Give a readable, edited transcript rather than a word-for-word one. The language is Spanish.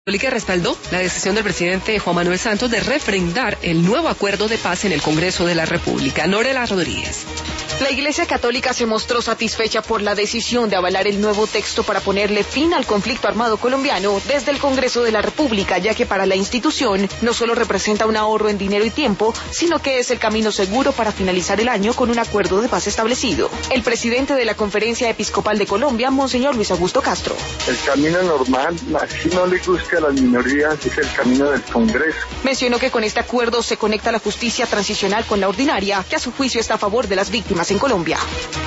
Católica respaldó la decisión del presidente Juan Manuel Santos de refrendar el nuevo acuerdo de paz en el Congreso de la República. Norela Rodríguez. La Iglesia Católica se mostró satisfecha por la decisión de avalar el nuevo texto para ponerle fin al conflicto armado colombiano desde el Congreso de la República, ya que para la institución no solo representa un ahorro en dinero y tiempo, sino que es el camino seguro para finalizar el año con un acuerdo de paz establecido. El presidente de la Conferencia Episcopal de Colombia, Monseñor Luis Augusto Castro. El camino normal, así no le guste a las minorías, es el camino del Congreso. Mencionó que con este acuerdo se conecta la justicia transicional con la ordinaria, que a su juicio está a favor de las víctimas en Colombia.